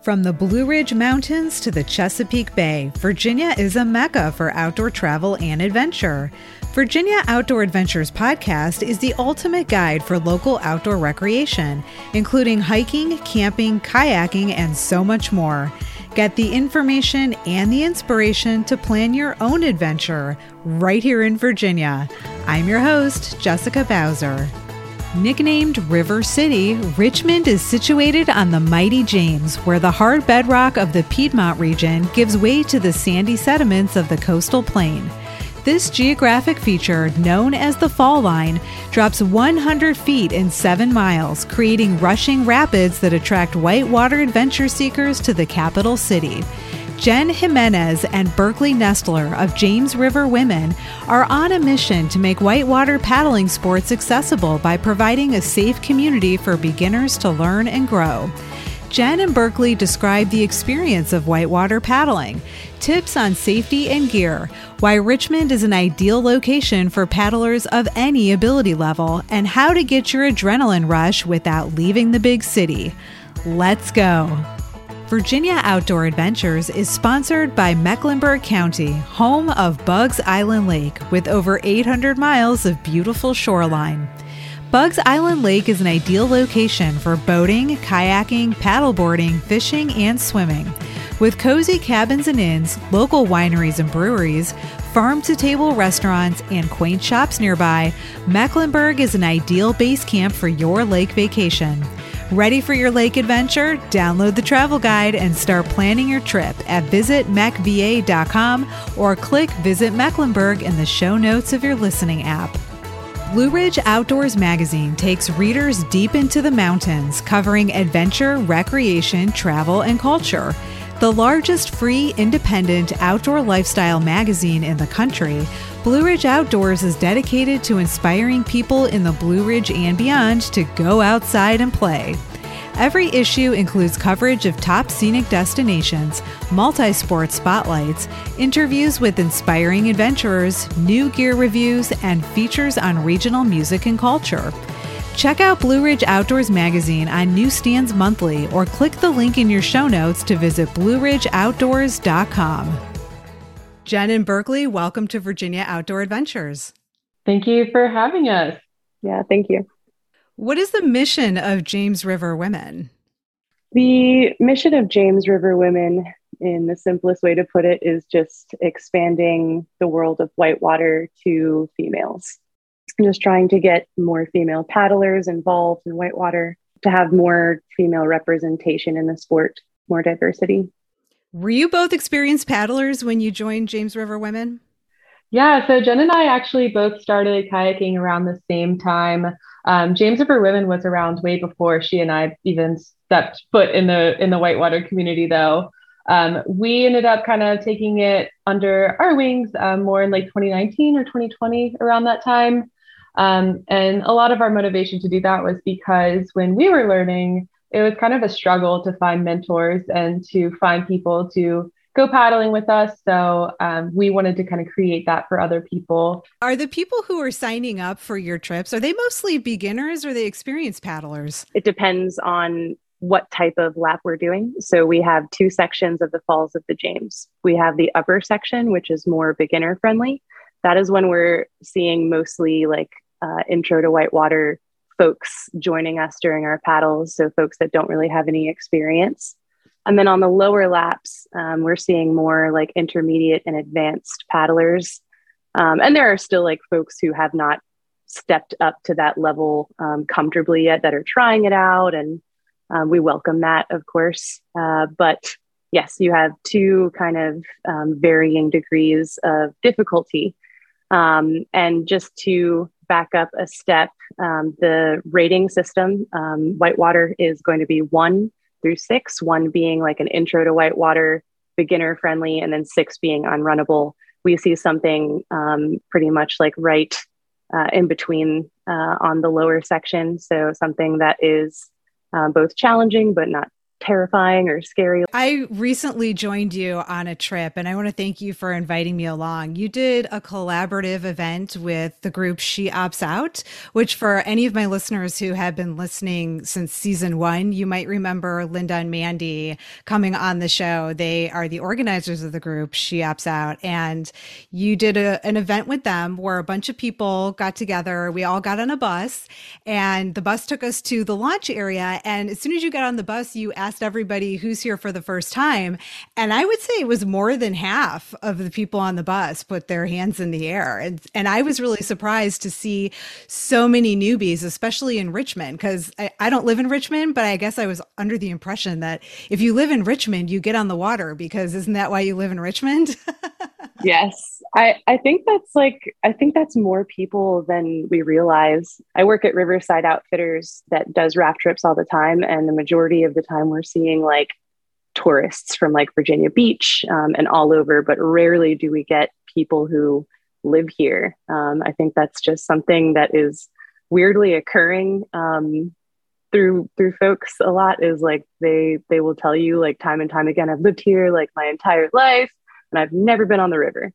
From the Blue Ridge Mountains to the Chesapeake Bay, Virginia is a mecca for outdoor travel and adventure. Virginia Outdoor Adventures podcast is the ultimate guide for local outdoor recreation, including hiking, camping, kayaking, and so much more. Get the information and the inspiration to plan your own adventure right here in Virginia. I'm your host, Jessica Bowser. Nicknamed River City, Richmond is situated on the mighty James, where the hard bedrock of the Piedmont region gives way to the sandy sediments of the coastal plain. This geographic feature, known as the Fall Line, drops 100 feet in 7 miles, creating rushing rapids that attract whitewater adventure seekers to the capital city. Jen Jimenez and Berkeley Nestler of James River Women are on a mission to make whitewater paddling sports accessible by providing a safe community for beginners to learn and grow. Jen and Berkeley describe the experience of whitewater paddling, tips on safety and gear, why Richmond is an ideal location for paddlers of any ability level, and how to get your adrenaline rush without leaving the big city. Let's go! Virginia Outdoor Adventures is sponsored by Mecklenburg County, home of Bugs Island Lake, with over 800 miles of beautiful shoreline. Bugs Island Lake is an ideal location for boating, kayaking, paddleboarding, fishing, and swimming. With cozy cabins and inns, local wineries and breweries, farm-to-table restaurants, and quaint shops nearby, Mecklenburg is an ideal base camp for your lake vacation. Ready for your lake adventure? Download the travel guide and start planning your trip at visitmecva.com or click Visit Mecklenburg in the show notes of your listening app. Blue Ridge Outdoors magazine takes readers deep into the mountains, covering adventure, recreation, travel, and culture. The largest free, independent outdoor lifestyle magazine in the country, Blue Ridge Outdoors is dedicated to inspiring people in the Blue Ridge and beyond to go outside and play. Every issue includes coverage of top scenic destinations, multi-sport spotlights, interviews with inspiring adventurers, new gear reviews, and features on regional music and culture. Check out Blue Ridge Outdoors magazine on newsstands monthly or click the link in your show notes to visit blueridgeoutdoors.com. Jen and Berkeley, welcome to Virginia Outdoor Adventures. Thank you for having us. Yeah, thank you. What is the mission of James River Women? The mission of James River Women, in the simplest way to put it, is just expanding the world of whitewater to females. Just trying to get more female paddlers involved in whitewater, to have more female representation in the sport, more diversity. Were you both experienced paddlers when you joined James River Women? Yeah, so Jen and I actually both started kayaking around the same time. James River Women was around way before she and I even stepped foot in the whitewater community, though. We ended up kind of taking it under our wings more in like 2019 or 2020, around that time. And a lot of our motivation to do that was because when we were learning, it was kind of a struggle to find mentors and to find people to go paddling with us. So we wanted to kind of create that for other people. Are the people who are signing up for your trips, are they mostly beginners or are they experienced paddlers? It depends on what type of lap we're doing. So we have 2 sections of the Falls of the James. We have the upper section, which is more beginner friendly. That is when we're seeing mostly like intro to whitewater folks joining us during our paddles. So folks that don't really have any experience. And then on the lower laps, we're seeing more like intermediate and advanced paddlers. And there are still like folks who have not stepped up to that level comfortably yet that are trying it out. And we welcome that, of course. But yes, you have 2 kind of varying degrees of difficulty. And just to back up a step, the rating system, whitewater is going to be 1 through 6, 1 being like an intro to whitewater, beginner friendly, and then 6 being unrunnable. We see something pretty much like right in between on the lower section. So something that is both challenging, but not terrifying or scary? I recently joined you on a trip, and I want to thank you for inviting me along. You did a collaborative event with the group She Opts Out, which for any of my listeners who have been listening since season 1, you might remember Linda and Mandy coming on the show. They are the organizers of the group She Opts Out, and you did an event with them where a bunch of people got together. We all got on a bus, and the bus took us to the launch area. And as soon as you got on the bus, you asked everybody who's here for the first time. And I would say it was more than half of the people on the bus put their hands in the air. And I was really surprised to see so many newbies, especially in Richmond, because I don't live in Richmond, but I guess I was under the impression that if you live in Richmond, you get on the water, because isn't that why you live in Richmond? Yes. I think that's more people than we realize. I work at Riverside Outfitters that does raft trips all the time. And the majority of the time we're seeing like tourists from like Virginia Beach and all over, but rarely do we get people who live here. I think that's just something that is weirdly occurring through folks a lot, is like they will tell you like time and time again, I've lived here like my entire life and I've never been on the river.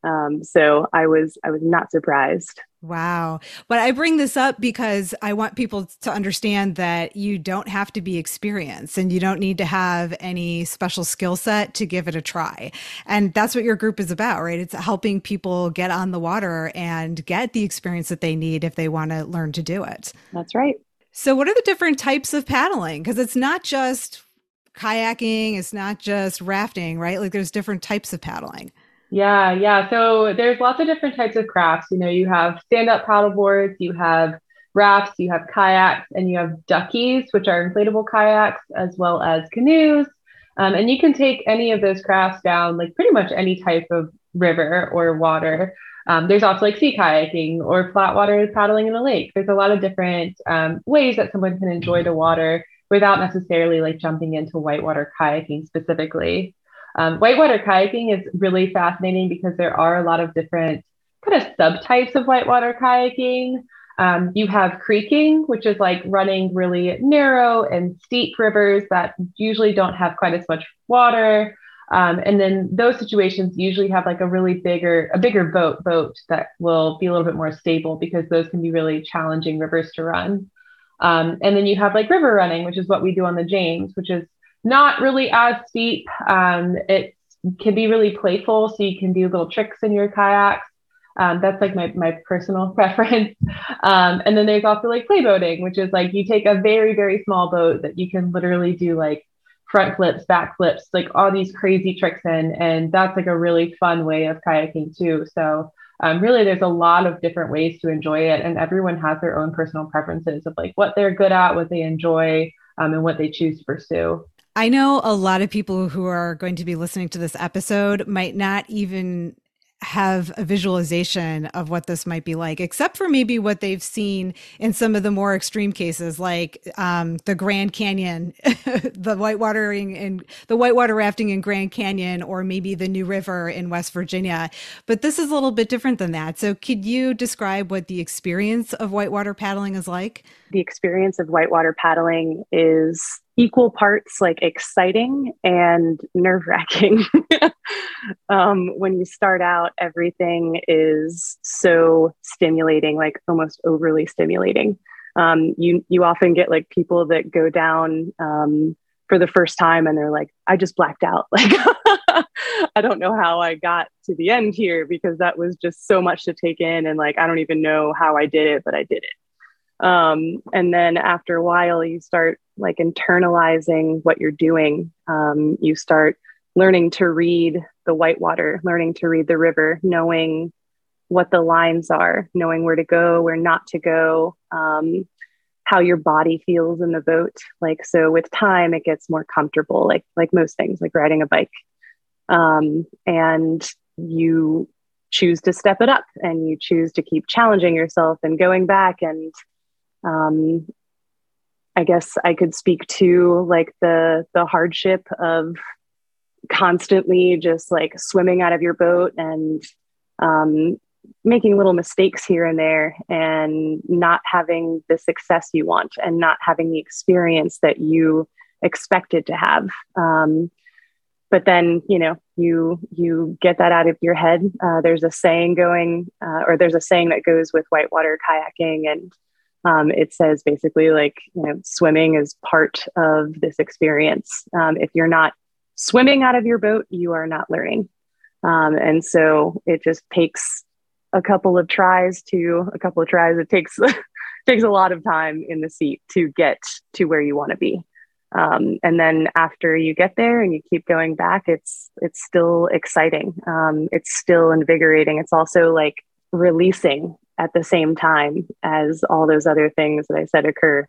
So I was not surprised. Wow. But I bring this up because I want people to understand that you don't have to be experienced and you don't need to have any special skill set to give it a try. And that's what your group is about, right? It's helping people get on the water and get the experience that they need if they want to learn to do it. That's right. So what are the different types of paddling? Because it's not just kayaking, it's not just rafting, right? Like there's different types of paddling. Yeah. So there's lots of different types of crafts. You have stand-up paddle boards, you have rafts, you have kayaks, and you have duckies, which are inflatable kayaks, as well as canoes. And you can take any of those crafts down, like pretty much any type of river or water. There's also like sea kayaking or flat water paddling in a lake. There's a lot of different ways that someone can enjoy the water without necessarily like jumping into whitewater kayaking specifically. Whitewater kayaking is really fascinating because there are a lot of different kind of subtypes of whitewater kayaking. You have creeking, which is like running really narrow and steep rivers that usually don't have quite as much water. And then those situations usually have like a bigger boat that will be a little bit more stable, because those can be really challenging rivers to run. And then you have like river running, which is what we do on the James, which is not really as steep. It can be really playful, so you can do little tricks in your kayaks. That's like my personal preference. And then there's also like play boating, which is like you take a very, very small boat that you can literally do like front flips, back flips, like all these crazy tricks in. And that's like a really fun way of kayaking too. So really, there's a lot of different ways to enjoy it. And everyone has their own personal preferences of like what they're good at, what they enjoy, and what they choose to pursue. I know a lot of people who are going to be listening to this episode might not even have a visualization of what this might be like, except for maybe what they've seen in some of the more extreme cases, like the Grand Canyon, the whitewater rafting in Grand Canyon, or maybe the New River in West Virginia. But this is a little bit different than that. So could you describe what the experience of whitewater paddling is like? The experience of whitewater paddling is equal parts like exciting and nerve-wracking. When you start out, everything is so stimulating, like almost overly stimulating. You often get like people that go down for the first time and they're like, I just blacked out. Like, I don't know how I got to the end here, because that was just so much to take in. And like, I don't even know how I did it, but I did it. And then after a while, you start like internalizing what you're doing. You start learning to read the whitewater, learning to read the river, knowing what the lines are, knowing where to go, where not to go, how your body feels in the boat. Like, so with time, it gets more comfortable, like most things, like riding a bike. And you choose to step it up, and you choose to keep challenging yourself and going back. And I guess I could speak to like the hardship of constantly just like swimming out of your boat and making little mistakes here and there, and not having the success you want, and not having the experience that you expected to have. But then, you get that out of your head. There's a saying there's a saying that goes with whitewater kayaking, and it says basically swimming is part of this experience. If you're not swimming out of your boat, you are not learning. And so it just takes a couple of tries. It takes takes a lot of time in the seat to get to where you want to be. And then after you get there and you keep going back, it's still exciting. It's still invigorating. It's also like releasing at the same time as all those other things that I said occur.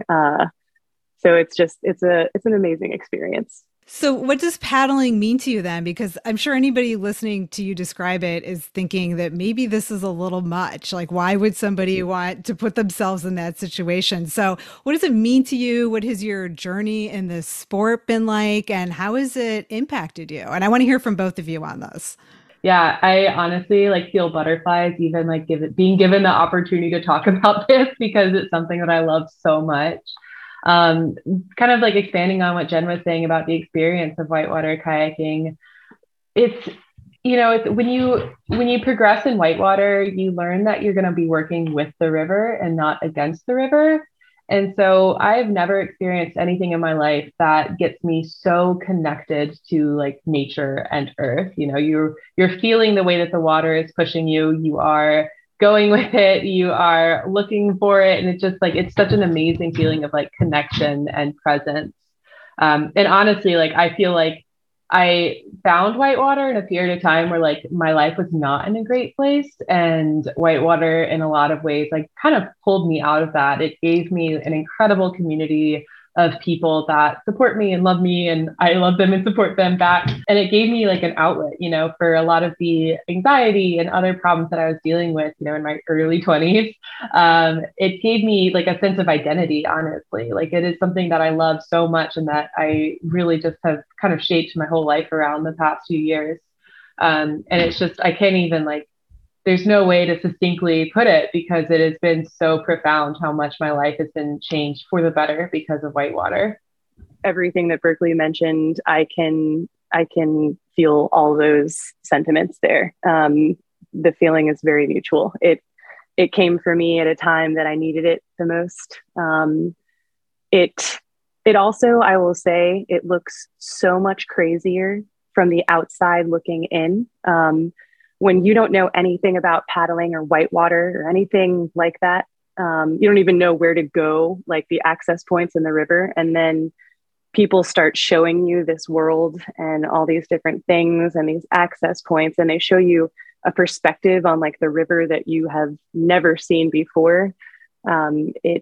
So it's an amazing experience. So what does paddling mean to you then? Because I'm sure anybody listening to you describe it is thinking that maybe this is a little much. Like, why would somebody want to put themselves in that situation? So what does it mean to you? What has your journey in this sport been like? And how has it impacted you? And I want to hear from both of you on this. Yeah, I honestly feel butterflies even being given the opportunity to talk about this, because it's something that I love so much. Kind of expanding on what Jen was saying about the experience of whitewater kayaking. It's when you progress in whitewater, you learn that you're going to be working with the river and not against the river. And so I've never experienced anything in my life that gets me so connected to nature and earth. You're feeling the way that the water is pushing you. You are going with it, you are looking for it. And it's just it's such an amazing feeling of connection and presence. And honestly, I feel like I found whitewater in a period of time where my life was not in a great place. And whitewater in a lot of ways, kind of pulled me out of that. It gave me an incredible community of people that support me and love me, and I love them and support them back. And it gave me an outlet, for a lot of the anxiety and other problems that I was dealing with, in my early 20s. It gave me a sense of identity, honestly. It is something that I love so much and that I really just have kind of shaped my whole life around the past few years. And it's just, I can't even there's no way to succinctly put it, because it has been so profound how much my life has been changed for the better because of whitewater. Everything that Berkeley mentioned, I can feel all those sentiments there. The feeling is very mutual. It came for me at a time that I needed it the most. It also, I will say, it looks so much crazier from the outside looking in. When you don't know anything about paddling or whitewater or anything like that, you don't even know where to go, the access points in the river. And then people start showing you this world and all these different things and these access points, and they show you a perspective on the river that you have never seen before. It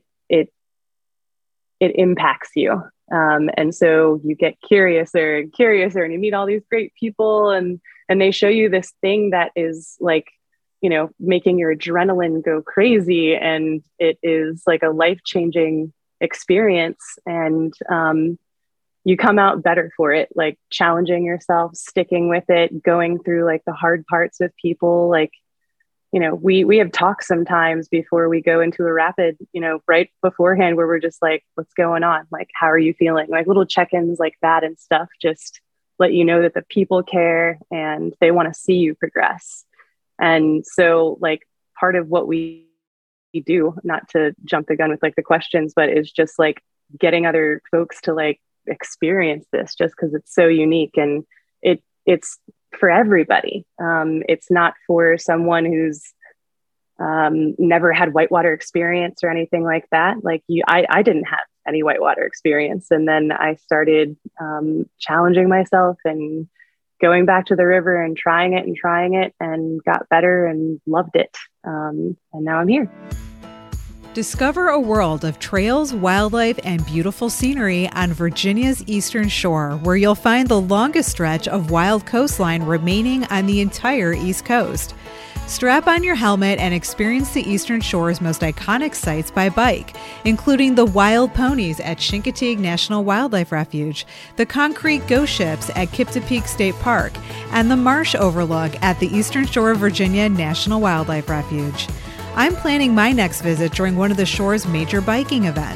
impacts you. And so you get curiouser and you meet all these great people, and they show you this thing that is making your adrenaline go crazy. And it is a life-changing experience. And you come out better for it, challenging yourself, sticking with it, going through the hard parts with people. We have talks sometimes before we go into a rapid, right beforehand, where we're just what's going on? How are you feeling? Little check-ins like that and stuff, just let you know that the people care and they want to see you progress. And so part of what we do, not to jump the gun with the questions, but is just getting other folks to experience this, just because it's so unique, and it's for everybody. It's not for someone who's never had whitewater experience or anything like that. I didn't have any whitewater experience. And then I started challenging myself and going back to the river and trying it and got better and loved it. And now I'm here. Discover a world of trails, wildlife, and beautiful scenery on Virginia's Eastern Shore, where you'll find the longest stretch of wild coastline remaining on the entire East Coast. Strap on your helmet and experience the Eastern Shore's most iconic sights by bike, including the wild ponies at Chincoteague National Wildlife Refuge, the concrete ghost ships at Kiptopeke State Park, and the marsh overlook at the Eastern Shore of Virginia National Wildlife Refuge. I'm planning my next visit during one of the shore's major biking events.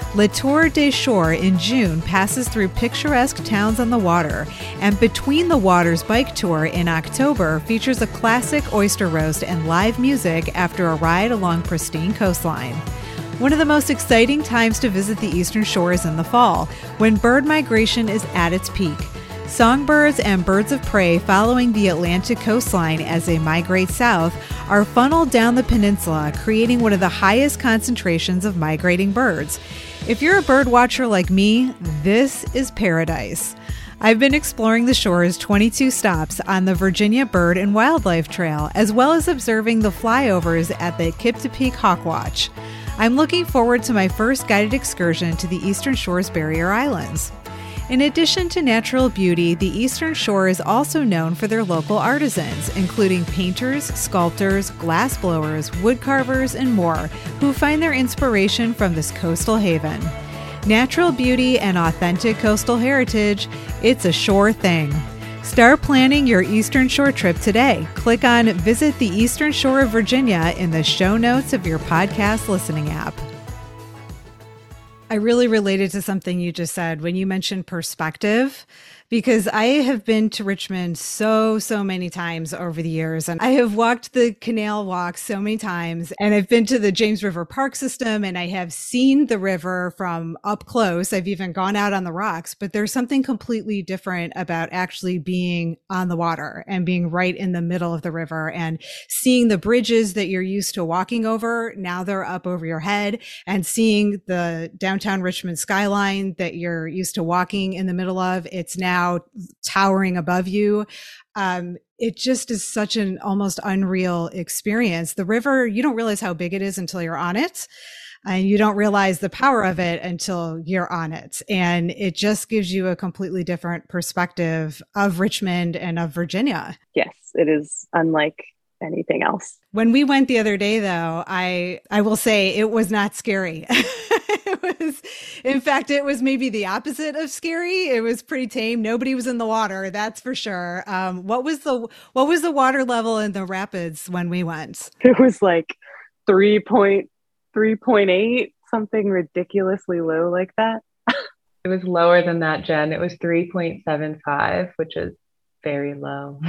Le Tour des Shores in June passes through picturesque towns on the water, and Between the Waters Bike Tour in October features a classic oyster roast and live music after a ride along pristine coastline. One of the most exciting times to visit the Eastern Shore is in the fall, when bird migration is at its peak. Songbirds and birds of prey following the Atlantic coastline as they migrate south are funneled down the peninsula, creating one of the highest concentrations of migrating birds. If you're a bird watcher like me, this is paradise. I've been exploring the shore's 22 stops on the Virginia Bird and Wildlife Trail, as well as observing the flyovers at the Kip to Peak Hawk Watch. I'm looking forward to my first guided excursion to the Eastern Shore's Barrier Islands. In addition to natural beauty, the Eastern Shore is also known for their local artisans, including painters, sculptors, glassblowers, woodcarvers, and more, who find their inspiration from this coastal haven. Natural beauty and authentic coastal heritage, it's a sure thing. Start planning your Eastern Shore trip today. Click on Visit the Eastern Shore of Virginia in the show notes of your podcast listening app. I really related to something you just said when you mentioned perspective, because I have been to Richmond so many times over the years, and I have walked the canal walk so many times, and I've been to the James River Park system, and I have seen the river from up close. I've even gone out on the rocks, but there's something completely different about actually being on the water and being right in the middle of the river and seeing the bridges that you're used to walking over. Now they're up over your head, and seeing the downtown Richmond skyline that you're used to walking in the middle of. It's now towering above you. It just is such an almost unreal experience. The river, you don't realize how big it is until you're on it. And you don't realize the power of it until you're on it. And it just gives you a completely different perspective of Richmond and of Virginia. Yes, it is unlike anything else. When we went the other day, though, I will say it was not scary. In fact, it was maybe the opposite of scary. It was pretty tame. Nobody was in the water, that's for sure. What was the water level in the rapids when we went? It was like 3.8, something ridiculously low like that. It was lower than that, Jen. It was 3.75, which is very low.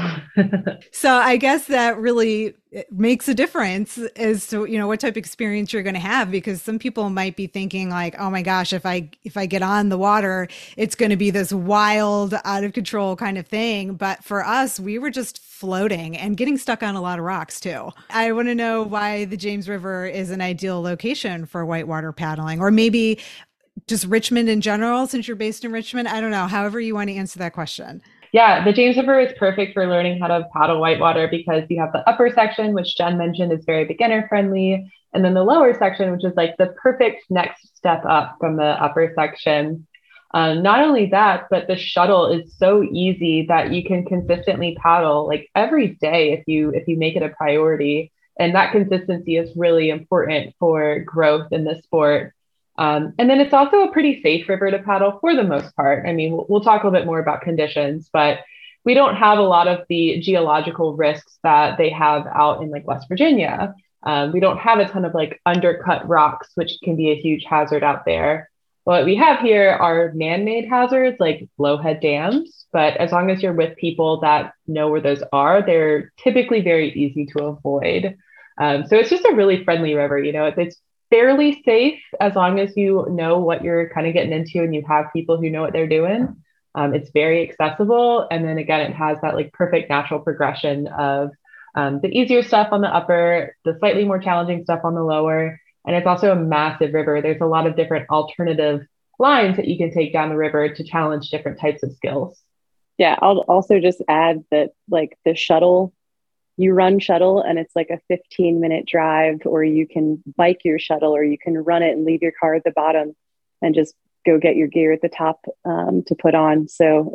So I guess that really makes a difference as to, what type of experience you're going to have, because some people might be thinking like, oh my gosh, if I get on the water, it's going to be this wild, out of control kind of thing. But for us, we were just floating and getting stuck on a lot of rocks too. I want to know why the James River is an ideal location for whitewater paddling, or maybe just Richmond in general, since you're based in Richmond. I don't know, however you want to answer that question. Yeah, the James River is perfect for learning how to paddle whitewater because you have the upper section, which Jen mentioned is very beginner friendly, and then the lower section, which is like the perfect next step up from the upper section. Not only that, but the shuttle is so easy that you can consistently paddle like every day if you make it a priority. And that consistency is really important for growth in the sport. And then it's also a pretty safe river to paddle for the most part. I mean, we'll talk a little bit more about conditions, but we don't have a lot of the geological risks that they have out in like West Virginia. We don't have a ton of like undercut rocks, which can be a huge hazard out there. What we have here are man-made hazards like blowhead dams, but as long as you're with people that know where those are, they're typically very easy to avoid. So it's just a really friendly river. It's fairly safe as long as you know what you're kind of getting into and you have people who know what they're doing. It's very accessible. And then again, it has that like perfect natural progression of the easier stuff on the upper, the slightly more challenging stuff on the lower. And it's also a massive river. There's a lot of different alternative lines that you can take down the river to challenge different types of skills. Yeah, I'll also just add that like the shuttle, you run shuttle and it's like a 15-minute drive, or you can bike your shuttle, or you can run it and leave your car at the bottom and just go get your gear at the top to put on. So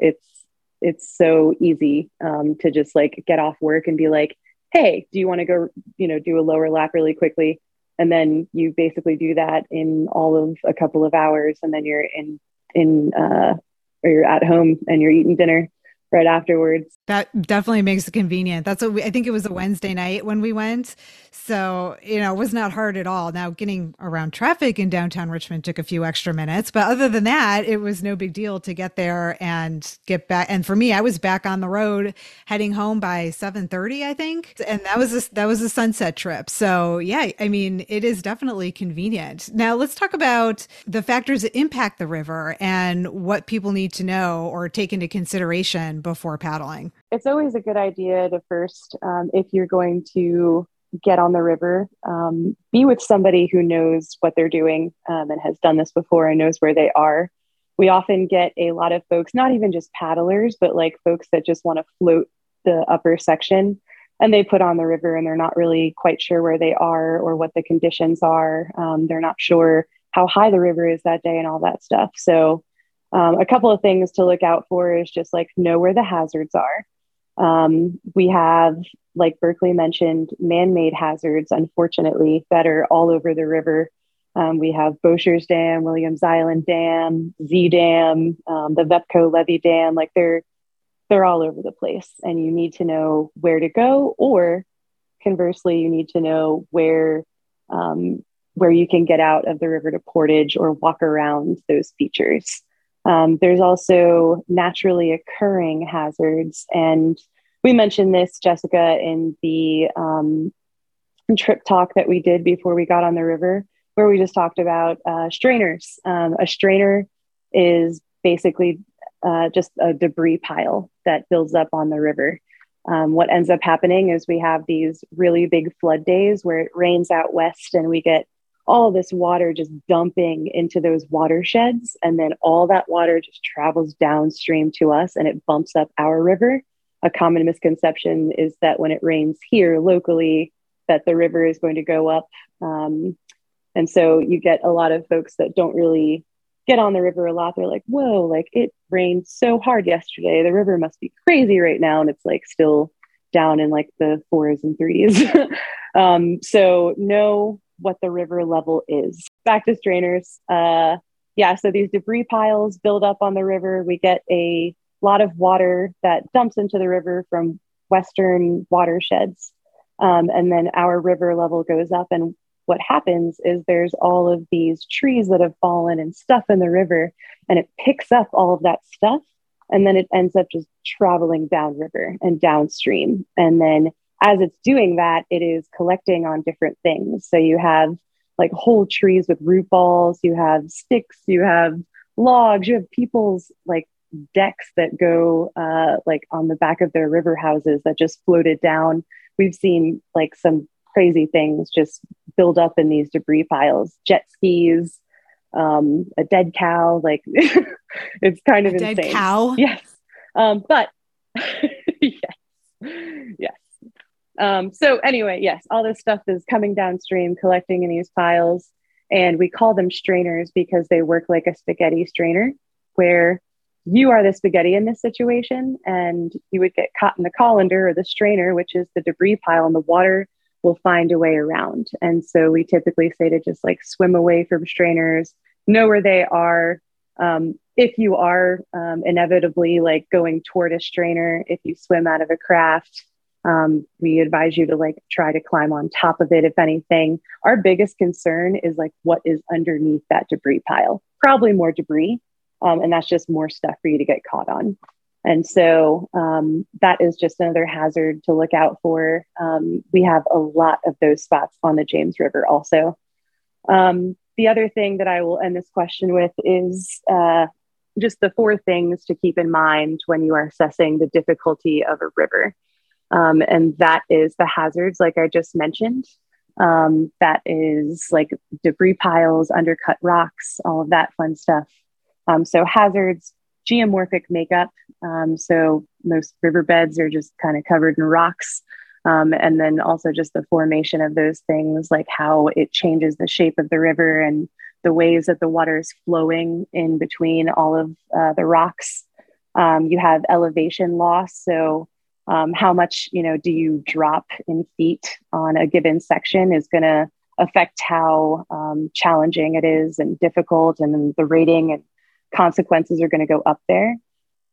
it's so easy to just like get off work and be like, hey, do you want to go, do a lower lap really quickly? And then you basically do that in all of a couple of hours, and then you're or you're at home and you're eating dinner right afterwards. That definitely makes it convenient. That's what I think it was a Wednesday night when we went. So, it was not hard at all. Now, getting around traffic in downtown Richmond took a few extra minutes, but other than that, it was no big deal to get there and get back. And for me, I was back on the road heading home by 7:30, I think. And that was a sunset trip. So, yeah, I mean, it is definitely convenient. Now, let's talk about the factors that impact the river and what people need to know or take into consideration before paddling. It's always a good idea to first, if you're going to get on the river, be with somebody who knows what they're doing and has done this before and knows where they are. We often get a lot of folks, not even just paddlers, but like folks that just want to float the upper section, and they put on the river and they're not really quite sure where they are or what the conditions are. They're not sure how high the river is that day and all that stuff. So a couple of things to look out for is just like know where the hazards are. We have, like Berkeley mentioned, man-made hazards, unfortunately, that are all over the river. We have Boschers Dam, Williams Island Dam, Z Dam, the Vepco Levee Dam. Like they're all over the place, and you need to know where to go, or conversely, you need to know where you can get out of the river to portage or walk around those features. There's also naturally occurring hazards. And we mentioned this, Jessica, in the trip talk that we did before we got on the river, where we just talked about strainers. A strainer is basically just a debris pile that builds up on the river. What ends up happening is we have these really big flood days where it rains out west and we get all this water just dumping into those watersheds. And then all that water just travels downstream to us and it bumps up our river. A common misconception is that when it rains here locally, that the river is going to go up. And so you get a lot of folks that don't really get on the river a lot. They're like, whoa, like it rained so hard yesterday. The river must be crazy right now. And it's like still down in like the 4s and 3s. So know what the river level is. Back to strainers. So these debris piles build up on the river. We get a lot of water that dumps into the river from western watersheds. And then our river level goes up. And what happens is there's all of these trees that have fallen and stuff in the river, and it picks up all of that stuff. And then it ends up just traveling downriver and downstream. And then as it's doing that, it is collecting on different things. So you have like whole trees with root balls, you have sticks, you have logs, you have people's like decks that go like on the back of their river houses that just floated down. We've seen like some crazy things just build up in these debris piles, jet skis, a dead cow, like it's kind of insane. Dead cow? Yes. But yes. So anyway, yes, all this stuff is coming downstream, collecting in these piles, and we call them strainers because they work like a spaghetti strainer, where you are the spaghetti in this situation, and you would get caught in the colander or the strainer, which is the debris pile, and the water will find a way around. And so we typically say to just like swim away from strainers, know where they are. If you are inevitably like going toward a strainer, if you swim out of a craft, we advise you to like try to climb on top of it. If anything, our biggest concern is like what is underneath that debris pile, probably more debris. And that's just more stuff for you to get caught on. And so that is just another hazard to look out for. We have a lot of those spots on the James River also. The other thing that I will end this question with is just the 4 things to keep in mind when you are assessing the difficulty of a river. And that is the hazards, like I just mentioned. That is like debris piles, undercut rocks, all of that fun stuff. So hazards, geomorphic makeup. So most riverbeds are just kind of covered in rocks. And then also just the formation of those things, like how it changes the shape of the river and the ways that the water is flowing in between all of the rocks. You have elevation loss. So how much, do you drop in feet on a given section is going to affect how challenging it is and difficult, and the rating and consequences are going to go up there.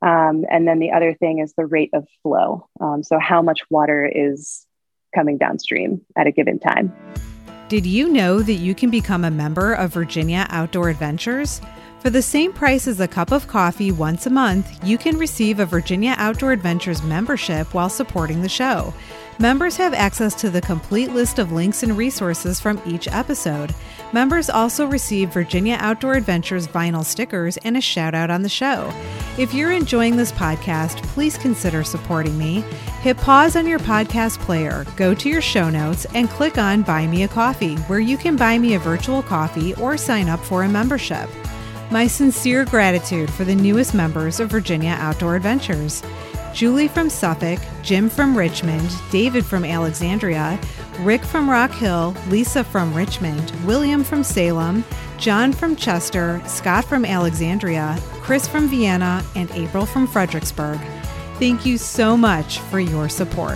And then the other thing is the rate of flow. So how much water is coming downstream at a given time. Did you know that you can become a member of Virginia Outdoor Adventures? For the same price as a cup of coffee once a month, you can receive a Virginia Outdoor Adventures membership while supporting the show. Members have access to the complete list of links and resources from each episode. Members also receive Virginia Outdoor Adventures vinyl stickers and a shout out on the show. If you're enjoying this podcast, please consider supporting me. Hit pause on your podcast player, go to your show notes, and click on Buy Me a Coffee, where you can buy me a virtual coffee or sign up for a membership. My sincere gratitude for the newest members of Virginia Outdoor Adventures: Julie from Suffolk, Jim from Richmond, David from Alexandria, Rick from Rock Hill, Lisa from Richmond, William from Salem, John from Chester, Scott from Alexandria, Chris from Vienna, and April from Fredericksburg. Thank you so much for your support.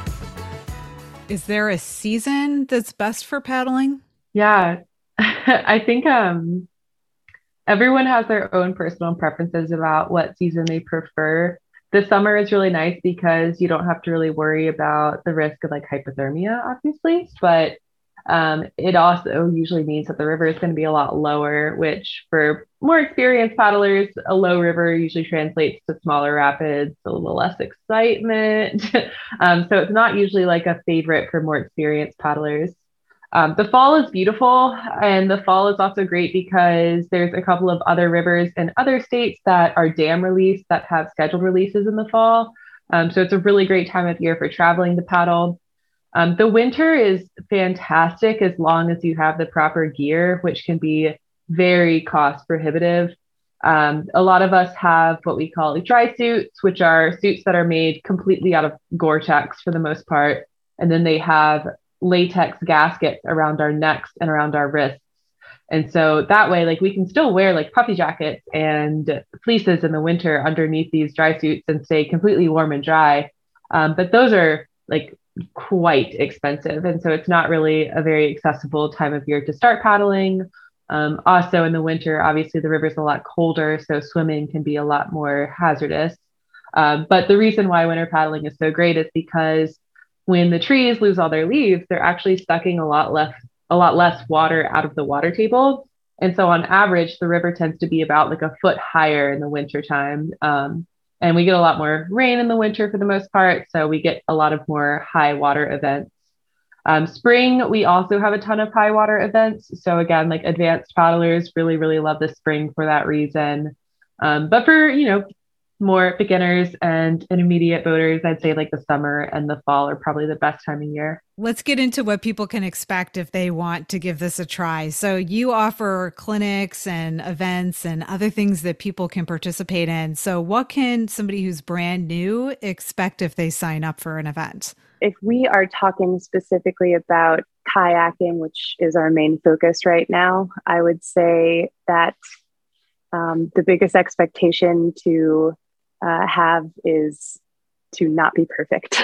Is there a season that's best for paddling? Yeah, I think everyone has their own personal preferences about what season they prefer. The summer is really nice because you don't have to really worry about the risk of like hypothermia, obviously, but it also usually means that the river is going to be a lot lower, which for more experienced paddlers, a low river usually translates to smaller rapids, a little less excitement. So it's not usually like a favorite for more experienced paddlers. The fall is beautiful, and the fall is also great because there's a couple of other rivers in other states that are dam released that have scheduled releases in the fall. So it's a really great time of year for traveling to paddle. The winter is fantastic as long as you have the proper gear, which can be very cost prohibitive. A lot of us have what we call dry suits, which are suits that are made completely out of Gore-Tex for the most part. And then they have latex gaskets around our necks and around our wrists. And so that way, like we can still wear like puffy jackets and fleeces in the winter underneath these dry suits and stay completely warm and dry. But those are like quite expensive. And so it's not really a very accessible time of year to start paddling. Also in the winter, obviously the river's a lot colder, so swimming can be a lot more hazardous. But the reason why winter paddling is so great is because when the trees lose all their leaves, they're actually sucking a lot less water out of the water table. And so on average, the river tends to be about like a foot higher in the winter time. And we get a lot more rain in the winter for the most part. So we get a lot of more high water events. Spring, we also have a ton of high water events. So again, like advanced paddlers really, really love the spring for that reason. But for, more beginners and intermediate boaters, I'd say like the summer and the fall are probably the best time of year. Let's get into what people can expect if they want to give this a try. So you offer clinics and events and other things that people can participate in. So what can somebody who's brand new expect if they sign up for an event? If we are talking specifically about kayaking, which is our main focus right now, I would say that the biggest expectation to have is to not be perfect.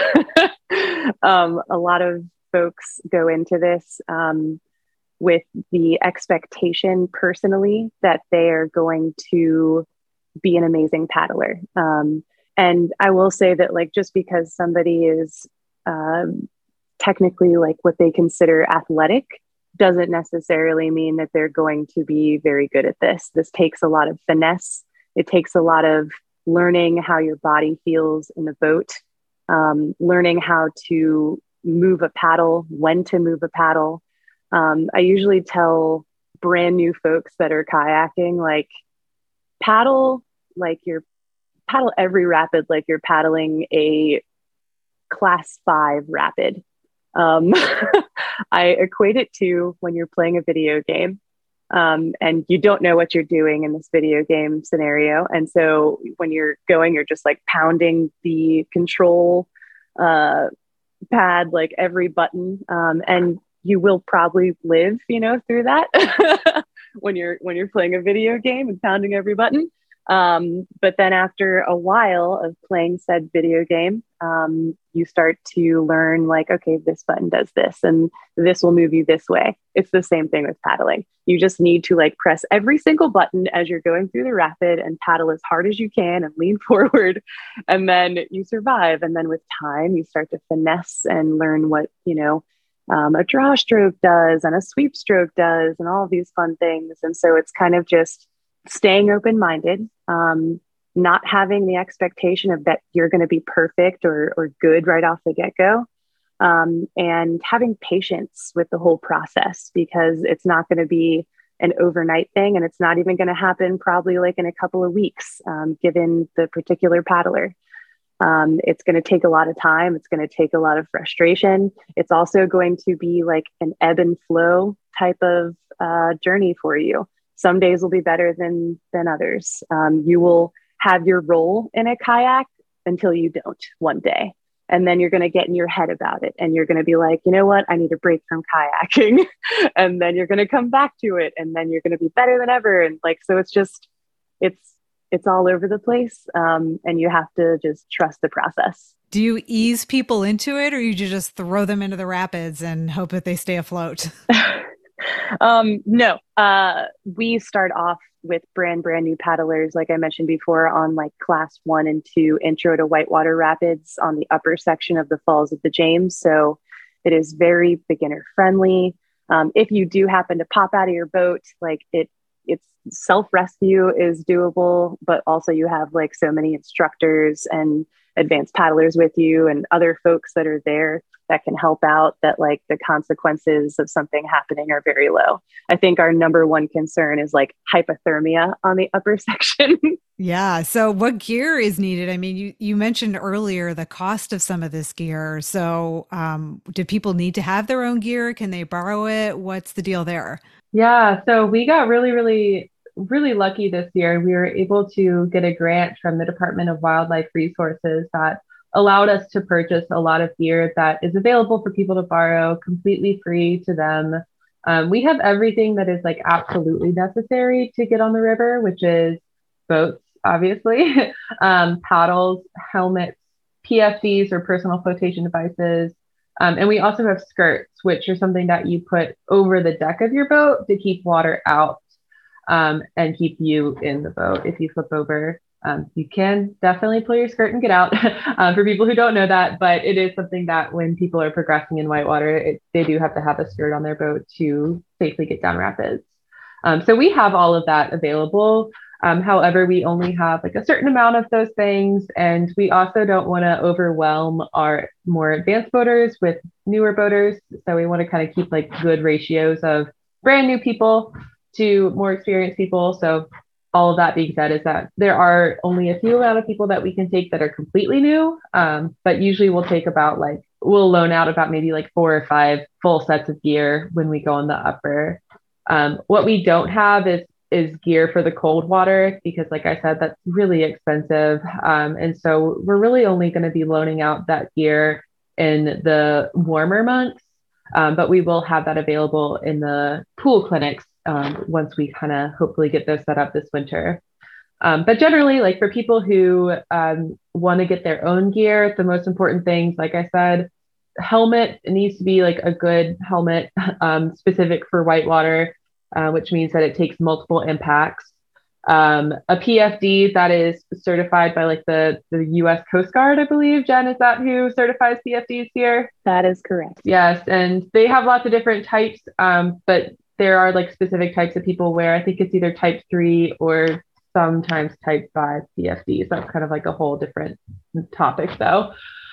A lot of folks go into this with the expectation personally that they are going to be an amazing paddler. And I will say that like, just because somebody is technically like what they consider athletic doesn't necessarily mean that they're going to be very good at this. This takes a lot of finesse. It takes a lot of learning how your body feels in the boat, learning how to move a paddle, when to move a paddle. I usually tell brand new folks that are kayaking, like paddle every rapid like you're paddling a class 5 rapid. I equate it to when you're playing a video game. And you don't know what you're doing in this video game scenario. And so when you're going, you're just like pounding the control pad, like every button. And you will probably live, through that when you're playing a video game and pounding every button. But then after a while of playing said video game, you start to learn like, okay, this button does this and this will move you this way. It's the same thing with paddling. You just need to like press every single button as you're going through the rapid and paddle as hard as you can and lean forward. And then you survive. And then with time, you start to finesse and learn what, a draw stroke does and a sweep stroke does and all of these fun things. And so it's kind of just staying open-minded, not having the expectation of that you're going to be perfect or good right off the get-go, and having patience with the whole process, because it's not going to be an overnight thing. And it's not even going to happen probably like in a couple of weeks, given the particular paddler. It's going to take a lot of time. It's going to take a lot of frustration. It's also going to be like an ebb and flow type of journey for you. Some days will be better than others. You will have your role in a kayak until you don't one day. And then you're going to get in your head about it. And you're going to be like, you know what? I need a break from kayaking. And then you're going to come back to it. And then you're going to be better than ever. And like, so it's just, it's all over the place. And you have to just trust the process. Do you ease people into it, or you just throw them into the rapids and hope that they stay afloat? No, we start off with brand new paddlers, like I mentioned before, on like class 1 and 2 intro to whitewater rapids on the upper section of the Falls of the James. So it is very beginner friendly. If you do happen to pop out of your boat, like it's self-rescue is doable, but also you have like so many instructors and advanced paddlers with you and other folks that are there that can help out, that like the consequences of something happening are very low. I think our number one concern is like hypothermia on the upper section. Yeah. So what gear is needed? I mean, you mentioned earlier the cost of some of this gear. So do people need to have their own gear? Can they borrow it? What's the deal there? Yeah. So we got really lucky this year. We were able to get a grant from the Department of Wildlife Resources that allowed us to purchase a lot of gear that is available for people to borrow completely free to them. We have everything that is like absolutely necessary to get on the river, which is boats, obviously, paddles, helmets, PFDs or personal flotation devices. And we also have skirts, which are something that you put over the deck of your boat to keep water out and keep you in the boat if you flip over. You can definitely pull your skirt and get out for people who don't know that, but it is something that when people are progressing in whitewater, they do have to have a skirt on their boat to safely get down rapids. So we have all of that available. However, we only have like a certain amount of those things. And we also don't want to overwhelm our more advanced boaters with newer boaters. So we want to kind of keep like good ratios of brand new people to more experienced people. So all of that being said is that there are only a few amount of people that we can take that are completely new. But usually we'll loan out about maybe like 4 or 5 full sets of gear when we go on the upper. What we don't have is gear for the cold water, because like I said, that's really expensive. And so we're really only going to be loaning out that gear in the warmer months. But we will have that available in the pool clinics once we kind of hopefully get those set up this winter. But generally, like for people who want to get their own gear, the most important things, like I said, helmet needs to be like a good helmet specific for whitewater, which means that it takes multiple impacts. A PFD that is certified by like the U.S. Coast Guard, I believe. Jen, is that who certifies PFDs here? That is correct. Yes, and they have lots of different types, but there are like specific types that people wear. I think it's either type 3 or sometimes type 5 PFDs. That's kind of like a whole different topic though.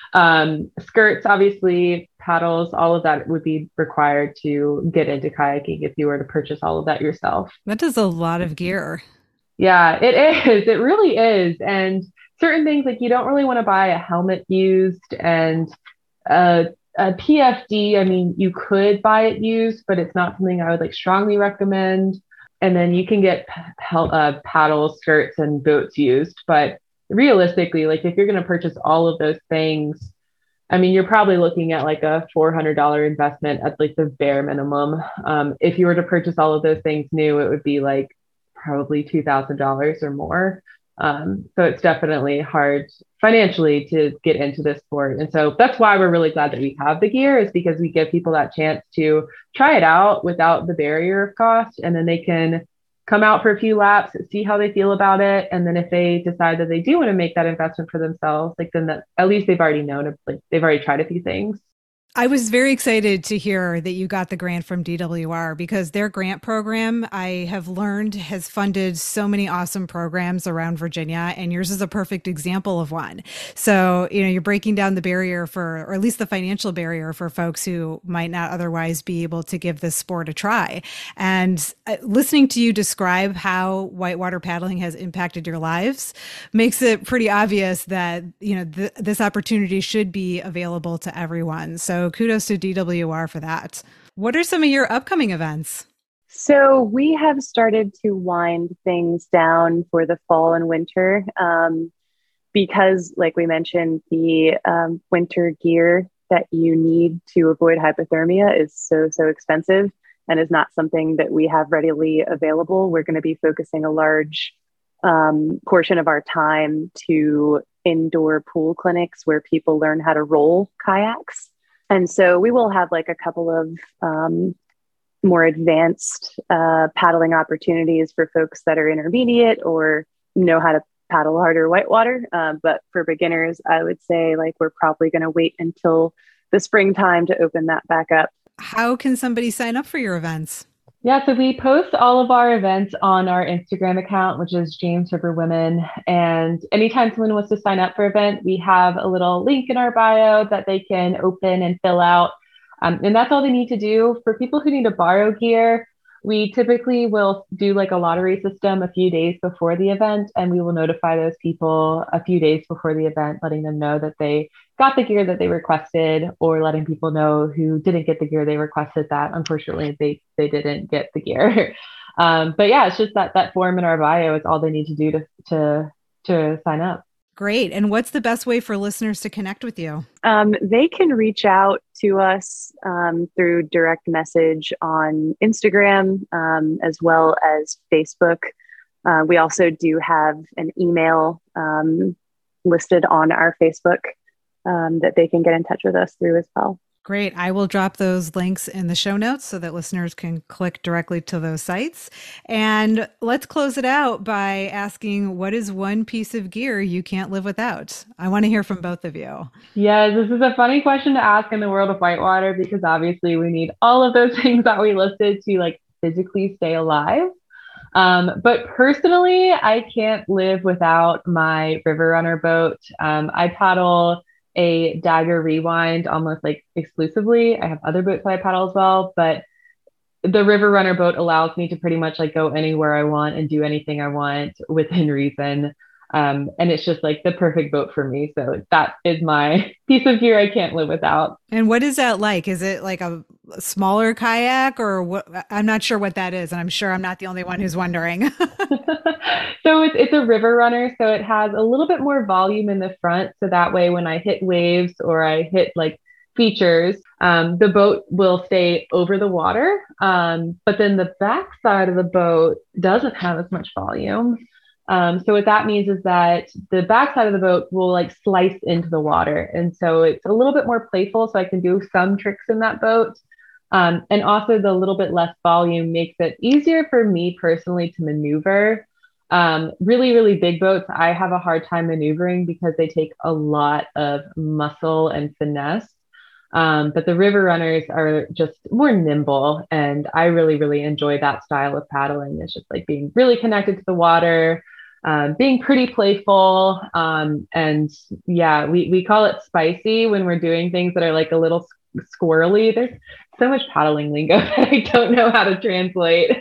Skirts, obviously, paddles, all of that would be required to get into kayaking if you were to purchase all of that yourself. That is a lot of gear. Yeah, it is. It really is. And certain things, like you don't really want to buy a helmet used, and a PFD, I mean, you could buy it used, but it's not something I would like strongly recommend. And then you can get paddles, skirts, and boats used. But realistically, like if you're going to purchase all of those things, I mean, you're probably looking at like a $400 investment at like the bare minimum. If you were to purchase all of those things new, it would be like probably $2,000 or more. So it's definitely hard financially to get into this sport. And so that's why we're really glad that we have the gear, is because we give people that chance to try it out without the barrier of cost. And then they can come out for a few laps, see how they feel about it. And then if they decide that they do want to make that investment for themselves, like then that, at least they've already known, like they've already tried a few things. I was very excited to hear that you got the grant from DWR, because their grant program, I have learned, has funded so many awesome programs around Virginia, and yours is a perfect example of one. So, you're breaking down the barrier for, or at least the financial barrier for folks who might not otherwise be able to give this sport a try. And listening to you describe how whitewater paddling has impacted your lives makes it pretty obvious that, this opportunity should be available to everyone. So kudos to DWR for that. What are some of your upcoming events? So we have started to wind things down for the fall and winter because, like we mentioned, the winter gear that you need to avoid hypothermia is so expensive and is not something that we have readily available. We're going to be focusing a large portion of our time to indoor pool clinics where people learn how to roll kayaks. And so we will have like a couple of more advanced paddling opportunities for folks that are intermediate or know how to paddle harder whitewater. But for beginners, I would say like we're probably going to wait until the springtime to open that back up. How can somebody sign up for your events? Yeah, so we post all of our events on our Instagram account, which is James River Women. And anytime someone wants to sign up for an event, we have a little link in our bio that they can open and fill out. And that's all they need to do. For people who need to borrow gear, we typically will do like a lottery system a few days before the event, and we will notify those people a few days before the event, letting them know that they got the gear that they requested, or letting people know who didn't get the gear they requested that unfortunately they didn't get the gear. But yeah, it's just that form in our bio is all they need to do to sign up. Great. And what's the best way for listeners to connect with you? They can reach out to us through direct message on Instagram, as well as Facebook. We also do have an email listed on our Facebook that they can get in touch with us through as well. Great. I will drop those links in the show notes so that listeners can click directly to those sites. And let's close it out by asking, what is one piece of gear you can't live without? I want to hear from both of you. Yeah, this is a funny question to ask in the world of whitewater, because obviously we need all of those things that we listed to like physically stay alive. But personally, I can't live without my River Runner boat. I paddle a Dagger Rewind almost like exclusively. I have other boats that I paddle as well, but the River Runner boat allows me to pretty much like go anywhere I want and do anything I want within reason. And it's just like the perfect boat for me. So that is my piece of gear I can't live without. And what is that like? Is it like a smaller kayak, or what? I'm not sure what that is. And I'm sure I'm not the only one who's wondering. So it's a River Runner. So it has a little bit more volume in the front. So that way, when I hit waves or I hit like features, the boat will stay over the water. But then the back side of the boat doesn't have as much volume. So what that means is that the backside of the boat will like slice into the water. And so it's a little bit more playful. So I can do some tricks in that boat. And also the little bit less volume makes it easier for me personally to maneuver. Really, really big boats, I have a hard time maneuvering because they take a lot of muscle and finesse. But the River Runners are just more nimble. And I really, really enjoy that style of paddling. It's just like being really connected to the water. Being pretty playful. And yeah, we call it spicy when we're doing things that are like a little squirrely. There's so much paddling lingo that I don't know how to translate.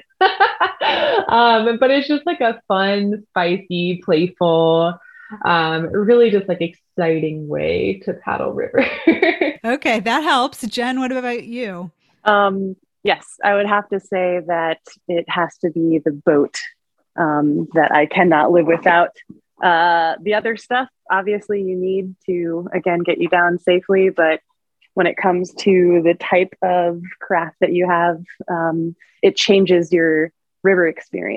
But it's just like a fun, spicy, playful, really just like exciting way to paddle river. Okay, that helps. Jen, what about you? Yes, I would have to say that it has to be the boat that I cannot live without. The other stuff, obviously, you need to, again, get you down safely. But when it comes to the type of craft that you have, it changes your river experience.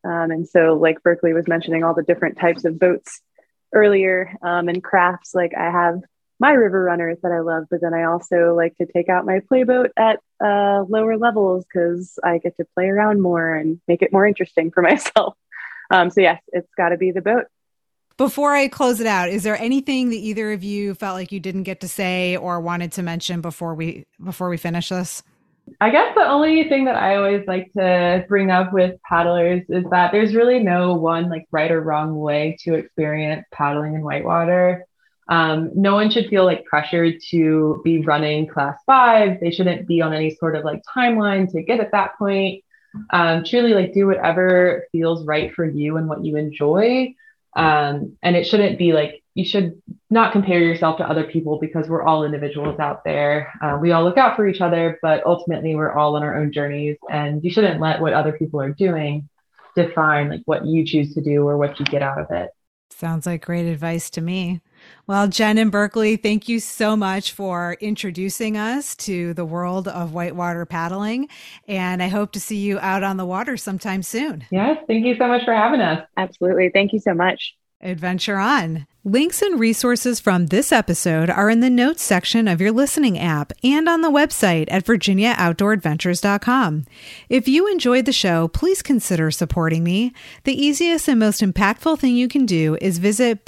And so like Berkeley was mentioning all the different types of boats earlier, and crafts, like I have my river runners that I love, but then I also like to take out my playboat at lower levels because I get to play around more and make it more interesting for myself. So yes, it's got to be the boat. Before I close it out, is there anything that either of you felt like you didn't get to say or wanted to mention before we finish this? I guess the only thing that I always like to bring up with paddlers is that there's really no one like right or wrong way to experience paddling in whitewater. No one should feel like pressured to be running class 5. They shouldn't be on any sort of like timeline to get at that point. Truly like do whatever feels right for you and what you enjoy. And it shouldn't be like, you should not compare yourself to other people because we're all individuals out there. We all look out for each other, but ultimately we're all on our own journeys, and you shouldn't let what other people are doing define like what you choose to do or what you get out of it. Sounds like great advice to me. Well, Jen and Berkeley, thank you so much for introducing us to the world of whitewater paddling. And I hope to see you out on the water sometime soon. Yes, thank you so much for having us. Absolutely. Thank you so much. Adventure on. Links and resources from this episode are in the notes section of your listening app and on the website at virginiaoutdooradventures.com. If you enjoyed the show, please consider supporting me. The easiest and most impactful thing you can do is visit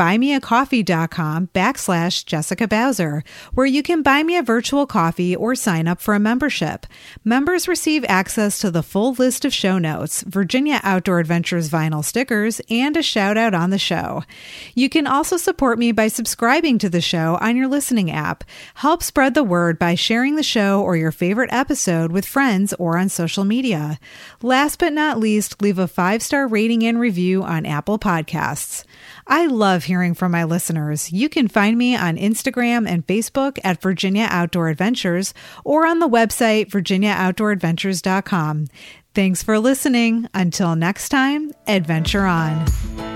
buymeacoffee.com/Jessica Bowser, where you can buy me a virtual coffee or sign up for a membership. Members receive access to the full list of show notes, Virginia Outdoor Adventures vinyl stickers, and a shout out on the show. You can also support me by subscribing to the show on your listening app. Help spread the word by sharing the show or your favorite episode with friends or on social media. Last but not least, leave a 5-star rating and review on Apple Podcasts. I love hearing from my listeners. You can find me on Instagram and Facebook at Virginia Outdoor Adventures or on the website virginiaoutdooradventures.com. Thanks for listening. Until next time, adventure on.